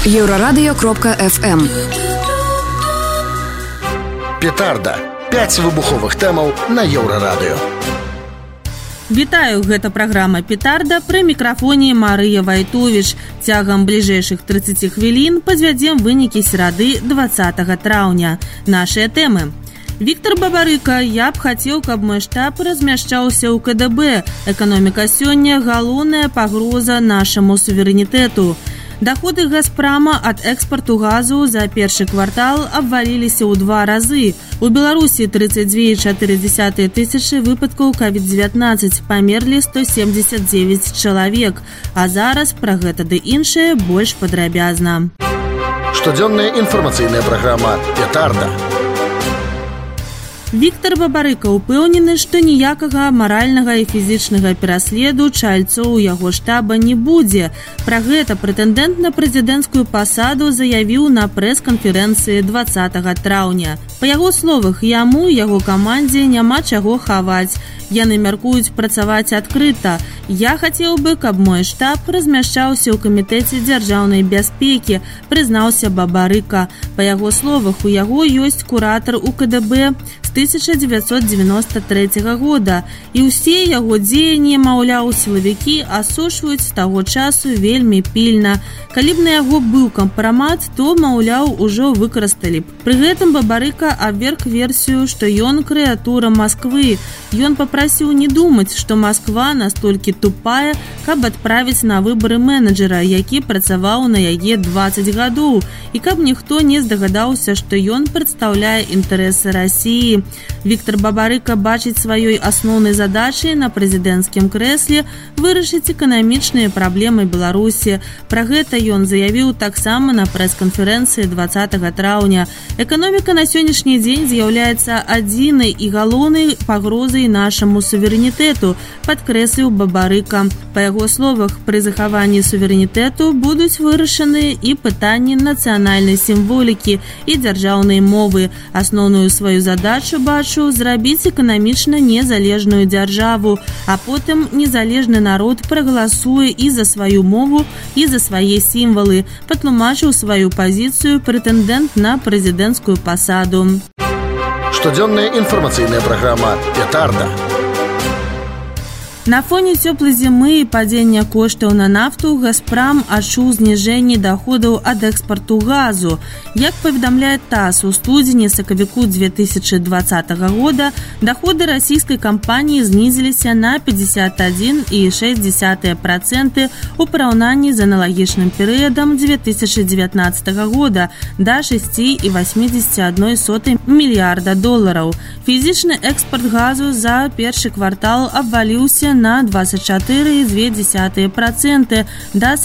Еўрарадыё.FM. Петарда. 5 выбуховых тэмаў на Еўрарадыё. Вітаю, гэта праграма «Петарда», пры мікрафоне Марыя Вайтовіч. Цягам бліжэйшых 30 хвілін падвядзем вынікі серады 20 траўня. Нашыя тэмы. Віктор Бабарыка: я б хацеў, каб мой штаб размяшчаўся ў КДБ. Эканоміка сёння галоўная пагроза нашаму суверэнітэту. Доходы «Газпрома» ад экспарту газу за першы квартал абваліліся ў 2 разы. У Беларусі 32,4 тысячы выпадкаў COVID-19, памерлі 179 чалавек. А зараз пра гэта ды іншае больш падрабязна. Штодзённая інфармацыйная праграма «Петарда». Віктор Бабарыка ўпэўнены, што ніякага маральнага і фізічнага пераследу чальцоў яго штаба не будзе. Пра гэта прэтэндэнт на прэзідэнцкую пасаду заявіў на прэс-канферэнцыі 20 траўня. Па яго словах, яму і яго камандзе няма чаго хаваць. Яны мяркуюць працаваць адкрыта. Я хацеў бы, каб мой штаб размяшчаўся ў камітэце дзяржаўнай бяспекі, прызнаўся Бабарыка. Па яго словах, у яго ёсць куратар у КДБ з 1993 года, і ўсе яго дзеянні, маўляў, сілавікі асушваюць з таго часу вельмі пільна. Калі б на яго быў кампрамат, то, маўляў, ужо выкарысталі б. Пры гэтым Бабарыка абверг версію, што ён крэатура Масквы. Ён папрасіў не думаць, што Масква настолькі тупая, каб адправіць на выбары менеджера, які працаваў на яе 20 гадоў, і каб ніхто не здагадаўся, што ён прадстаўляе інтарэсы Расіі. Віктор Бабарыка бачыць сваёй асноўнай задачай на прэзідэнцкім крэсле вырашыць эканамічныя праблемы Беларусі. Пра гэта ён заявіў таксама на прэс-канферэнцыі 20 траўня. Эканоміка на сённяшні дзень з'яўляецца адзінай і галоўнай пагрозай нашаму суверэнітэту, падкрэсліў Бабарыка. Па яго словах, пры захаванні суверэнітэту будуць вырашаны і пытанні нацыянальнай сімволікі і дзяржаўнай мовы. Асноўную сваю задачу бачу зрабіць эканамічна незалежную дзяржаву, а потым незалежны народ прагаласуе і за сваю мову, і за свае сімвалы, патлумачыў сваю пазіцыю прэтэндэнт на прэзідэнцкую пасаду. Штодзённая інфармацыйная праграма «Петарда». На фоне цёплай зімы і падзення коштаў на нафту «Газпром» адчуў зніжэнне доходаў ад экспарту газу. Як паведамляе ТАСС, у студзені-сакавіку 2020 года доходы расійскай кампаніі знізіліся на 51,6% у параўнанні з аналагічным перыядам 2019 года да 6,81 мільярда долараў. Фізічны экспарт газу за першы квартал абваліўся на 24,2% до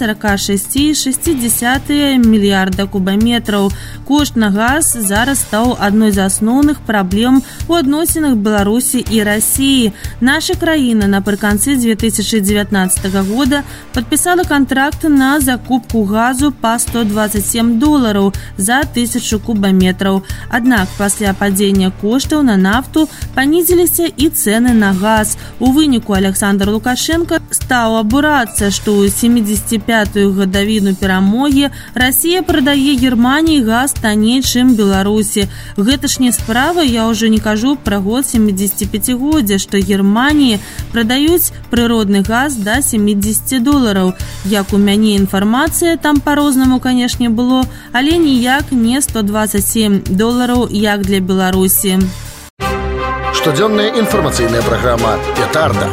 46,6 мільярда кубаметраў. Кошт на газ зараз стаў адной з асноўных праблем у адносінах Беларусі і Расіі. Наша краіна напрыканцы 2019 года падпісала кантракт на закупку газу па $127 за 1000 кубаметраў. Аднак пасля падзення коштаў на нафту панізіліся і цэны на газ. У выніку Александр Лукашенко стаў абурацца, што ў 75-ю гадавіну перамогі Расія прадае Германіі газ танней, чым Беларусі. Гэта ж не справа, я ўжо не кажу пра год 75-годдзя, што Германіі прадаюць прыродны газ да $70. Як у мяне інфармацыя, там па-рознаму, канешне, было, але ніяк не $127, як для Беларусі. Штодзённая інфармацыйная праграма «Петарда».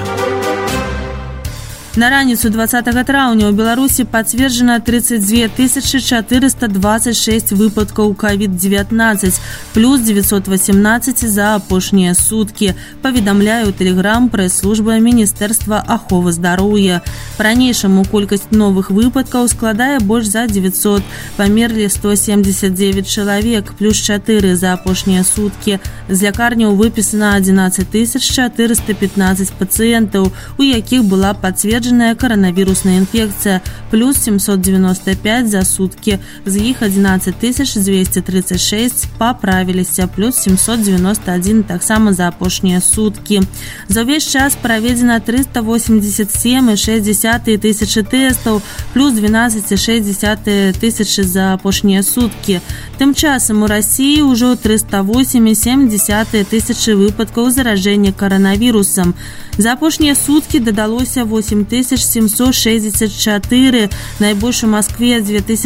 На раніцу 20 траўня ў Беларусі пацверджана 32 426 выпадкаў COVID-19, плюс 918 за апошнія суткі, паведамляе ў Тэлеграм прэс-служба Міністэрства аховы здароўя. Па-ранейшаму колькасць новых выпадкаў складае больш за 900, памерлі 179 чалавек, плюс 4 за апошнія суткі. З лякарняў выпісана 11 415 пацыентаў, у якіх была пацверджана пацверджаная коронавирусная инфекция, плюс 795 за сутки. З іх 11 236 поправіліся, плюс 791 таксама за апошнія суткі. За ўвесь час праведзена 387,6 тысячи тестаў, плюс 12,6 тысячи за апошнія суткі. Тым часам у Расіі ўжо 308,7 тысячи выпадкаў зараження коронавірусам. За апошнія суткі дадалося 8764, найбольш у Москве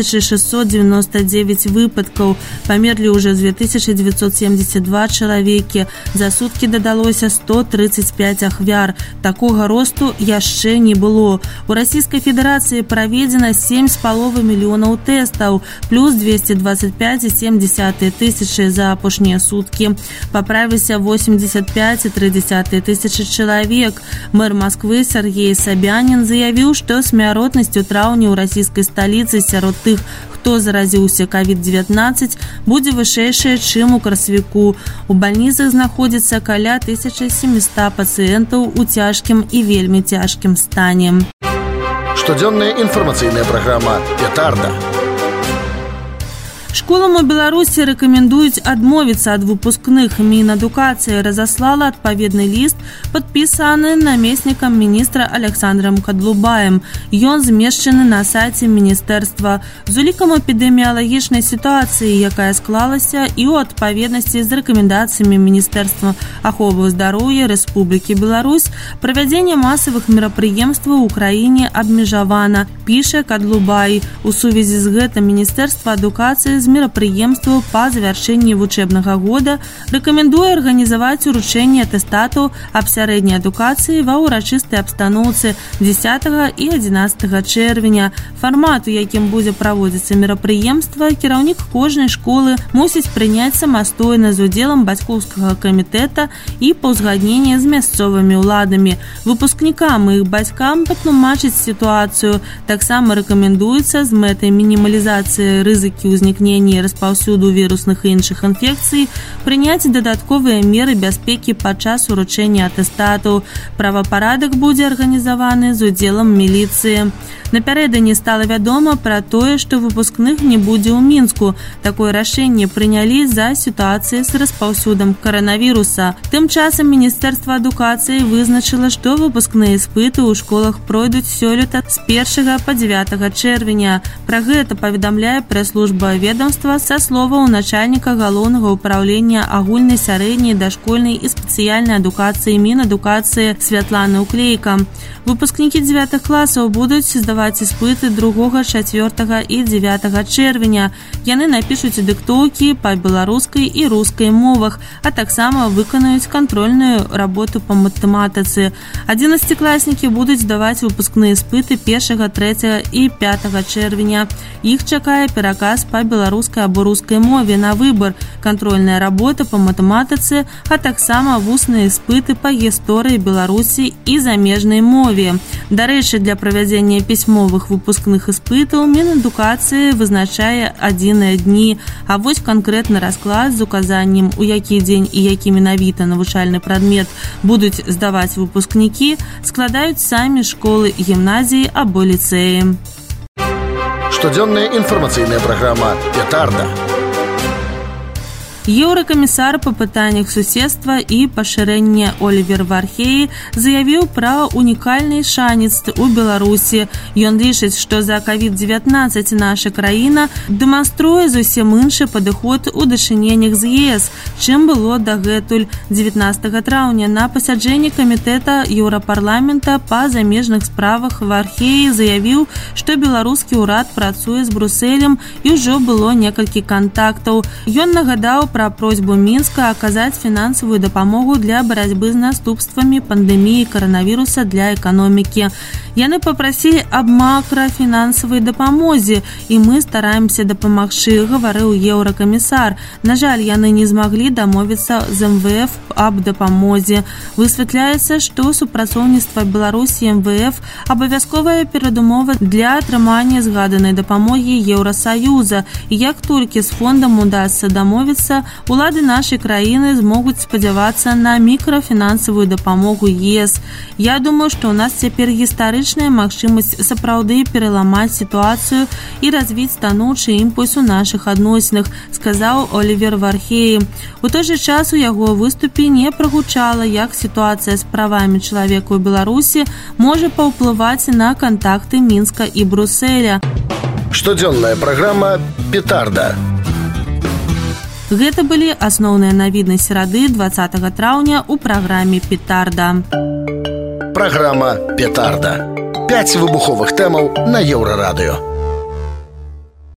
2699 выпадкаў, памерлі ўжо 2972 чалавекі, за суткі дадалося 135 ахвяр. Такога росту яшчэ не было. У Расійскай Федэрацыі праведзена 7,5 мільёнаў тэстаў, плюс 225,7 тысячи за апошнія суткі. Паправіліся 85,3 тысячи чалавек. Мэр Москвы Сергей Собянин заявіў, што смяротнасць у траўні ў расійскай сталіцы сярод тых, хто заразіўся COVID-19, будзе вышэйшая, чым у красавіку. У бальніцах знаходзіцца каля 1700 пацыентаў у цяжкім і вельмі цяжкім стане. Штодзённая інфармацыйная праграма «Петарда». Школам у Беларусі рэкамендуюць адмовіцца ад выпускных. Мінадукацыі разаслала адпаведны ліст, падпісаны намеснікам міністра Александром Кадлубаем. Ён змешчаны на сайце міністэрства. З улікам эпідэміялагічнай сітуацыі, якая склалася, і ў адпаведнасці з рэкамендацыямі Міністэрства аховы здароўя Рэспублікі Беларусь, правядзенне масавых мерапрыемстваў у краіне абмежавана, піша Кадлубай. У сувязі з гэтым Міністэрства адукацыі з мерапрыемстваў па завяршэнні вучэбнага года рэкамендуе арганізаваць уручэнне атэстатаў аб сярэдняй адукацыі ва ўрачыстай абстаноўцы 10 і 11 чэрвеня. Фармат, у якім будзе праводзіцца мерапрыемства, кіраўнік кожнай школы мусіць прыняць самастойна з удзелам бацькоўскага камітэта і па ўзгадненні з мясцовымі ўладамі. Выпускнікам і іх бацькам патлумачыць сітуацыю. Таксама рэкамендуецца з мэтай мінімалізацыі рызыкі ўзнікнення і распаўсюду вірусных і іншых інфекцый прыняць дадатковыя меры бяспекі падчас уручэння атэстатаў. Правапарадак будзе арганізаваны з удзелам міліцыі. Напярэдадні стала вядома пра тое, што выпускных не будзе ў Мінску. Такое рашэнне прынялі за сітуацыі з распаўсюдам каранавіруса. Тым часам Міністэрства адукацыі вызначыла, што выпускныя іспыты ў школах пройдуць сёлета з 1 па 9 чэрвеня. Пра гэта паведамляе прэс-служба ведомства са словаў начальніка галоўнага ўпраўлення агульнай сярэдняй дашкольнай і спецыяльнай адукацыі Мінадукацыі Святланы Уклейка. Выпускнікі 9 класаў будуць здаваць іспыты 2, 4 і 9 чэрвеня. Яны напішуць дыктоўкі па беларускай і рускай мовах, а таксама выканаюць кантрольную работу па матэматыцы. 11-класнікі будуць здаваць выпускныя іспыты 1, 3 і 5 чэрвеня. Іх чакае пераказ па беларускай або рускай мове на выбар, кантрольная работа па матэматыцы, а таксама вусныя іспыты па гісторыі Беларусі і замежнай мове. Дарэчы, для правядзення пісьмовых выпускных іспытаў Мінадукацыі вызначае адзіныя дні, а вось канкрэтны расклад з указаннем, у які дзень і які менавіта навучальны прадмет будуць здаваць выпускнікі, складаюць самі школы, гімназіі або ліцэі. Штодзённая інфармацыйная праграма «Петарда». Еўракамісар па пытаннях суседства і пашырэння Олівер Вархей заявіў пра унікальны шанец у Беларусі. Ён лічыць, што за COVID-19 наша краіна дэманструе зусім іншы падыход у дачыненнях з ЕС, чым было дагэтуль. 19 траўня на пасяджэнні камітэта Еўрапарламента па замежных справах Вархей заявіў, што беларускі ўрад працуе з Брусэлем і ўжо было некалькі кантактаў. Ён нагадаў пра просьбу Мінска аказаць фінансавую дапамогу для барацьбы з наступствамі пандэміі каранавіруса для эканомікі. Яны папрасілі аб макрафінансавай дапамозе, і мы стараемся дапамагчы, гаварыў еўракамісар. На жаль, яны не змаглі дамовіцца з МВФ аб дапамозе. Высвятляецца, што супрацоўніцтва Беларусі і МВФ абавязковая перадумова для атрымання згаданай дапамогі Еўрасаюза. І як толькі з фондам удасца дамовіцца, года улады нашай краіны змогуць спадзявацца на мікрафінансавую дапамогу ЕС. Я думаю, што ў нас цяпер гістарычная магчымасць сапраўды пераламаць сітуацыю і развіць станоўчы імпульс у нашых адносінах, сказаў Олівер Вархеі. У той жа час у яго выступе не прагучала, як сітуацыя з правамі чалавека ў Беларусі можа паўплываць на кантакты Мінска і Брюсселя. Штодзённая праграма «Петарда». Гэта былі асноўныя навіны серады 20 траўня ў праграме «Петарда». Праграма «Петарда». 5 выбуховых тэмаў на Еўрарадыё.